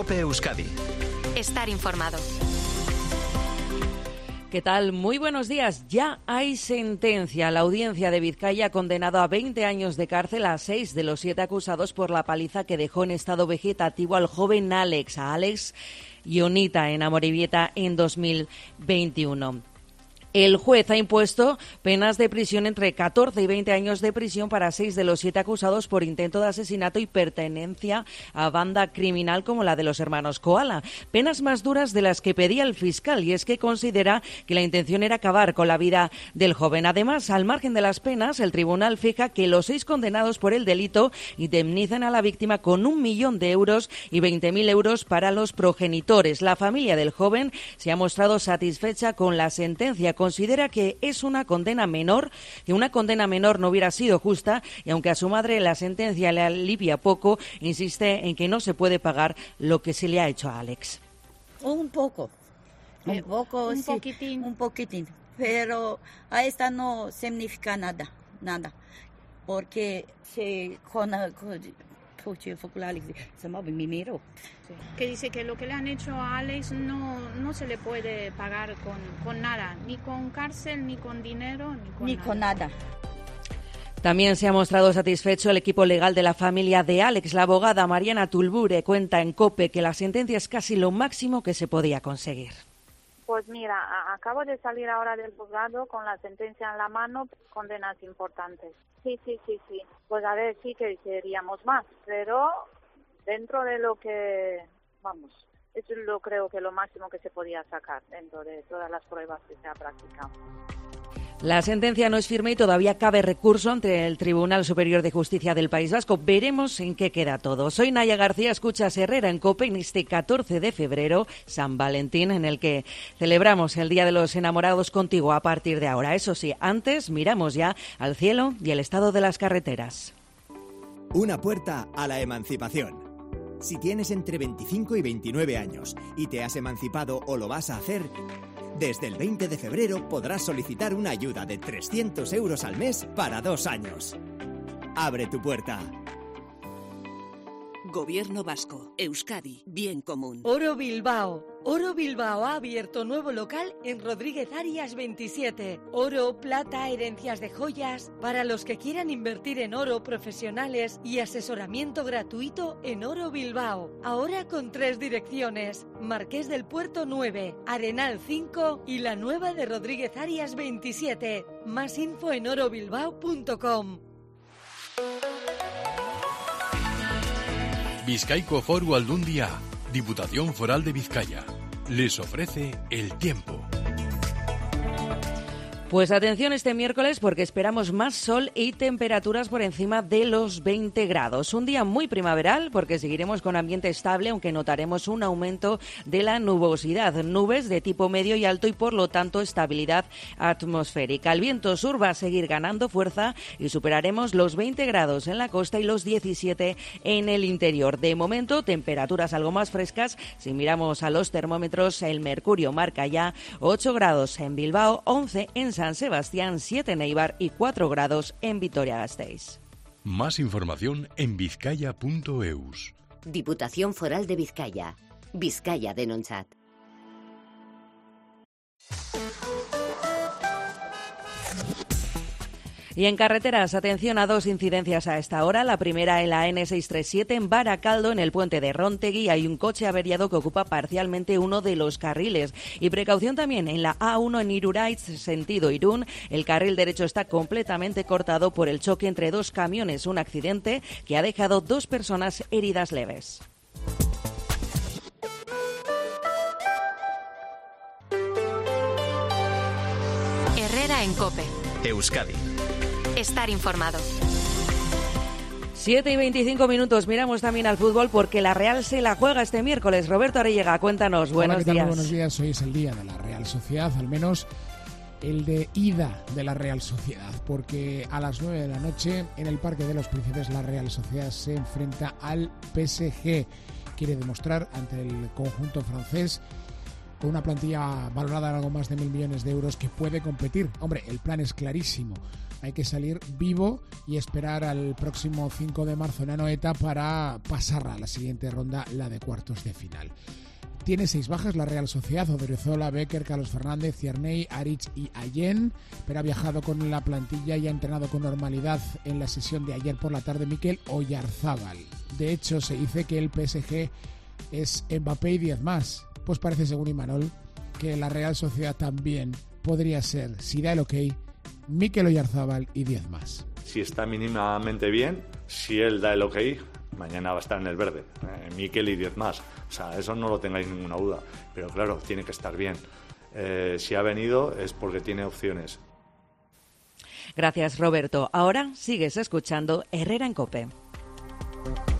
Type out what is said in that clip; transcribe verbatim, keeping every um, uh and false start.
COPE Euskadi. Estar informado. ¿Qué tal? Muy buenos días. Ya hay sentencia. La audiencia de Vizcaya ha condenado a veinte años de cárcel a seis de los siete acusados por la paliza que dejó en estado vegetativo al joven Alex, a Alex Ionita, en Amorebieta en dos mil veintiuno. El juez ha impuesto penas de prisión entre catorce y veinte años de prisión para seis de los siete acusados por intento de asesinato y pertenencia a banda criminal como la de los hermanos Koala. Penas más duras de las que pedía el fiscal, y es que considera que la intención era acabar con la vida del joven. Además, al margen de las penas, el tribunal fija que los seis condenados por el delito indemnizan a la víctima con un millón de euros y veinte mil euros para los progenitores. La familia del joven se ha mostrado satisfecha con la sentencia. Considera que es una condena menor, que una condena menor no hubiera sido justa, y aunque a su madre la sentencia le alivia poco, insiste en que no se puede pagar lo que se le ha hecho a Alex. Un poco, un poco, un sí, poquitín. un poquitín, pero a esta no significa nada, nada, porque se con, con se mueve mi miro. Sí. Que dice que lo que le han hecho a Alex no, no se le puede pagar con, con nada, ni con cárcel, ni con dinero, ni con ni nada. con nada. También se ha mostrado satisfecho el equipo legal de la familia de Alex. La abogada Mariana Tulbure cuenta en COPE que la sentencia es casi lo máximo que se podía conseguir. Pues mira, a- acabo de salir ahora del juzgado con la sentencia en la mano, condenas importantes. Sí, sí, sí, sí. Pues a ver, sí que queríamos más, pero dentro de lo que, vamos, eso es lo creo que lo máximo que se podía sacar dentro de todas las pruebas que se ha practicado. La sentencia no es firme y todavía cabe recurso ante el Tribunal Superior de Justicia del País Vasco. Veremos en qué queda todo. Soy Naya García, escuchas Herrera en COPE en este catorce de febrero, San Valentín, en el que celebramos el Día de los Enamorados contigo a partir de ahora. Eso sí, antes miramos ya al cielo y el estado de las carreteras. Una puerta a la emancipación. Si tienes entre veinticinco y veintinueve años y te has emancipado o lo vas a hacer, desde el veinte de febrero podrás solicitar una ayuda de trescientos euros al mes para dos años. Abre tu puerta. Gobierno vasco, Euskadi, bien común. Oro Bilbao. Oro Bilbao ha abierto nuevo local en Rodríguez Arias veintisiete. Oro, plata, herencias de joyas. Para los que quieran invertir en oro, profesionales y asesoramiento gratuito en Oro Bilbao. Ahora con tres direcciones: Marqués del Puerto nueve, Arenal cinco y la nueva de Rodríguez Arias veintisiete. Más info en oro bilbao punto com. Bizkaiko Foru Aldundia, Diputación Foral de Vizcaya, les ofrece el tiempo. Pues atención este miércoles porque esperamos más sol y temperaturas por encima de los veinte grados. Un día muy primaveral porque seguiremos con ambiente estable, aunque notaremos un aumento de la nubosidad. Nubes de tipo medio y alto y por lo tanto estabilidad atmosférica. El viento sur va a seguir ganando fuerza y superaremos los veinte grados en la costa y los diecisiete en el interior. De momento, temperaturas algo más frescas. Si miramos a los termómetros, el mercurio marca ya ocho grados en Bilbao, once en San Sebastián, siete en Eibar y cuatro grados en Vitoria-Gasteiz. Más información en vizcaya punto eus. Diputación Foral de Vizcaya. Vizcaya Denontzat. Y en carreteras, atención a dos incidencias a esta hora. La primera en la ene seiscientos treinta y siete en Baracaldo, en el puente de Rontegui. Hay un coche averiado que ocupa parcialmente uno de los carriles. Y precaución también en la A uno en Iruraiz, sentido Irún. El carril derecho está completamente cortado por el choque entre dos camiones. Un accidente que ha dejado dos personas heridas leves. Herrera en COPE. Euskadi. Estar informado. siete y veinticinco minutos. Miramos también al fútbol porque la Real se la juega este miércoles. Roberto Arellega, cuéntanos. Buenos Hola, ¿qué tal? días. Buenos días. Hoy es el día de la Real Sociedad, al menos el de ida de la Real Sociedad, porque a las nueve de la noche en el Parque de los Príncipes la Real Sociedad se enfrenta al P S G. Quiere demostrar ante el conjunto francés, con una plantilla valorada en algo más de mil millones de euros, que puede competir. Hombre, el plan es clarísimo. hay que salir vivo y esperar al próximo cinco de marzo en Anoeta para pasar a la siguiente ronda, la de cuartos de final. Tiene seis bajas la Real Sociedad: Odriozola, Becker, Carlos Fernández, Tierney, Aritz y Allén, pero ha viajado con la plantilla y ha entrenado con normalidad en la sesión de ayer por la tarde Mikel Oyarzábal. De hecho, se dice que el P S G es Mbappé y diez más. Pues parece, según Imanol, que la Real Sociedad también podría ser, si da el ok, Mikel Oyarzábal y diez más. Si está mínimamente bien, si él da el ok, mañana va a estar en el verde, eh, Mikel y diez más. O sea, eso no lo tengáis ninguna duda. Pero claro, tiene que estar bien. Eh, si ha venido es porque tiene opciones. Gracias, Roberto. Ahora sigues escuchando Herrera en COPE.